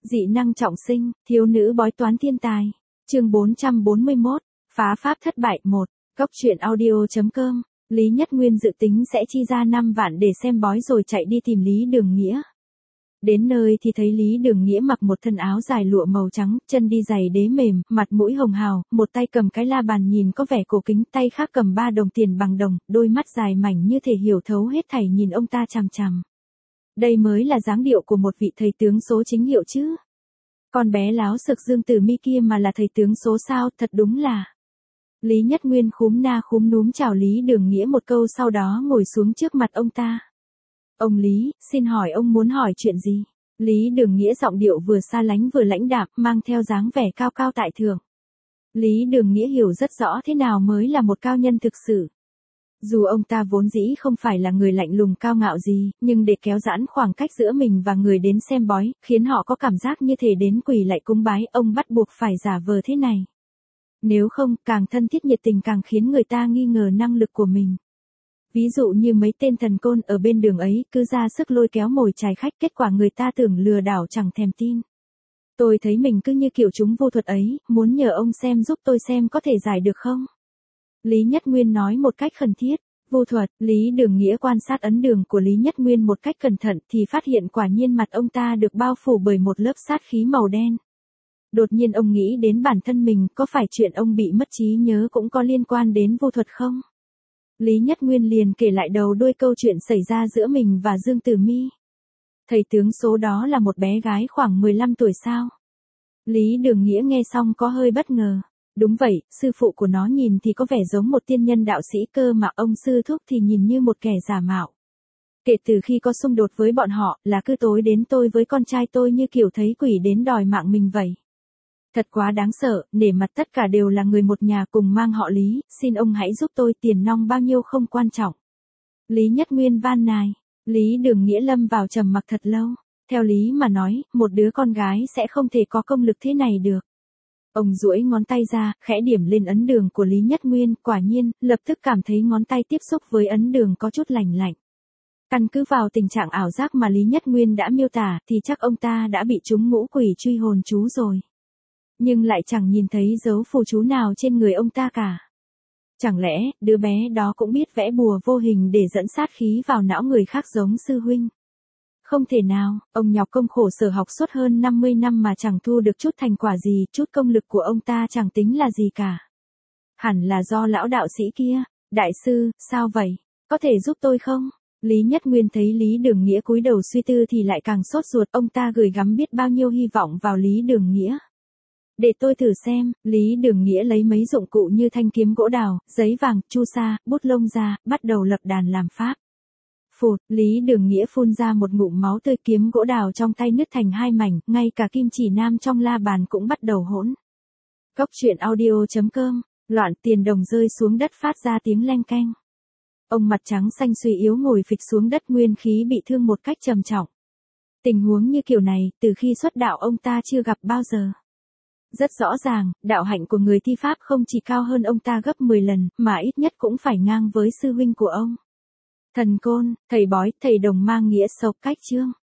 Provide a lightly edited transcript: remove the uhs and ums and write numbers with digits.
Dị năng trọng sinh, thiếu nữ bói toán thiên tài. Chương 441, phá pháp thất bại 1. Góc truyện audio.com. Lý Nhất Nguyên dự tính sẽ chi ra 5 vạn để xem bói rồi chạy đi tìm Lý Đường Nghĩa. Đến nơi thì thấy Lý Đường Nghĩa mặc một thân áo dài lụa màu trắng, chân đi giày đế mềm, mặt mũi hồng hào, một tay cầm cái la bàn nhìn có vẻ cổ kính, tay khác cầm 3 đồng tiền bằng đồng, đôi mắt dài mảnh như thể hiểu thấu hết thảy nhìn ông ta chằm chằm. Đây mới là dáng điệu của một vị thầy tướng số chính hiệu chứ. Con bé láo sực Dương Tử Mi kia mà là thầy tướng số sao, thật đúng là. Lý Nhất Nguyên khúm na khúm núm chào Lý Đường Nghĩa một câu, sau đó ngồi xuống trước mặt ông ta. Ông Lý, xin hỏi ông muốn hỏi chuyện gì? Lý Đường Nghĩa giọng điệu vừa xa lánh vừa lãnh đạm, mang theo dáng vẻ cao cao tại thượng. Lý Đường Nghĩa hiểu rất rõ thế nào mới là một cao nhân thực sự. Dù ông ta vốn dĩ không phải là người lạnh lùng cao ngạo gì, nhưng để kéo giãn khoảng cách giữa mình và người đến xem bói, khiến họ có cảm giác như thể đến quỳ lạy cúng bái, ông bắt buộc phải giả vờ thế này. Nếu không, càng thân thiết nhiệt tình càng khiến người ta nghi ngờ năng lực của mình. Ví dụ như mấy tên thần côn ở bên đường ấy, cứ ra sức lôi kéo mồi chài khách, kết quả người ta tưởng lừa đảo chẳng thèm tin. Tôi thấy mình cứ như kiểu chúng vô thuật ấy, muốn nhờ ông xem giúp tôi xem có thể giải được không? Lý Nhất Nguyên nói một cách khẩn thiết. Vô thuật, Lý Đường Nghĩa quan sát ấn đường của Lý Nhất Nguyên một cách cẩn thận thì phát hiện quả nhiên mặt ông ta được bao phủ bởi một lớp sát khí màu đen. Đột nhiên ông nghĩ đến bản thân mình, có phải chuyện ông bị mất trí nhớ cũng có liên quan đến vô thuật không? Lý Nhất Nguyên liền kể lại đầu đuôi câu chuyện xảy ra giữa mình và Dương Tử Mi. Thầy tướng số đó là một bé gái khoảng 15 tuổi sao? Lý Đường Nghĩa nghe xong có hơi bất ngờ. Đúng vậy, sư phụ của nó nhìn thì có vẻ giống một tiên nhân đạo sĩ cơ mà ông sư thúc thì nhìn như một kẻ giả mạo. Kể từ khi có xung đột với bọn họ là cứ tối đến tôi với con trai tôi như kiểu thấy quỷ đến đòi mạng mình vậy. Thật quá đáng sợ, nể mặt tất cả đều là người một nhà cùng mang họ Lý, xin ông hãy giúp tôi, tiền nong bao nhiêu không quan trọng. Lý Nhất Nguyên van nài. Lý Đường Nghĩa lâm vào trầm mặc thật lâu. Theo lý mà nói, một đứa con gái sẽ không thể có công lực thế này được. Ông duỗi ngón tay ra, khẽ điểm lên ấn đường của Lý Nhất Nguyên, quả nhiên, lập tức cảm thấy ngón tay tiếp xúc với ấn đường có chút lành lạnh. Căn cứ vào tình trạng ảo giác mà Lý Nhất Nguyên đã miêu tả thì chắc ông ta đã bị trúng ngũ quỷ truy hồn chú rồi. Nhưng lại chẳng nhìn thấy dấu phù chú nào trên người ông ta cả. Chẳng lẽ, đứa bé đó cũng biết vẽ bùa vô hình để dẫn sát khí vào não người khác giống sư huynh? Không thể nào, ông nhọc công khổ sở học suốt hơn 50 năm mà chẳng thu được chút thành quả gì, chút công lực của ông ta chẳng tính là gì cả. Hẳn là do lão đạo sĩ kia. Đại sư, sao vậy? Có thể giúp tôi không? Lý Nhất Nguyên thấy Lý Đường Nghĩa cúi đầu suy tư thì lại càng sốt ruột, ông ta gửi gắm biết bao nhiêu hy vọng vào Lý Đường Nghĩa. Để tôi thử xem. Lý Đường Nghĩa lấy mấy dụng cụ như thanh kiếm gỗ đào, giấy vàng, chu sa, bút lông ra, bắt đầu lập đàn làm pháp. Phụt, Lý Đường Nghĩa phun ra một ngụm máu tươi, kiếm gỗ đào trong tay nứt thành 2 mảnh, ngay cả kim chỉ nam trong la bàn cũng bắt đầu hỗn. Góc truyện audio.com. Loạn tiền đồng rơi xuống đất phát ra tiếng leng keng. Ông mặt trắng xanh suy yếu ngồi phịch xuống đất, nguyên khí bị thương một cách trầm trọng. Tình huống như kiểu này, từ khi xuất đạo ông ta chưa gặp bao giờ. Rất rõ ràng, đạo hạnh của người thi pháp không chỉ cao hơn ông ta gấp 10 lần, mà ít nhất cũng phải ngang với sư huynh của ông. Thần côn, thầy bói, thầy đồng mang nghĩa sâu cách chương.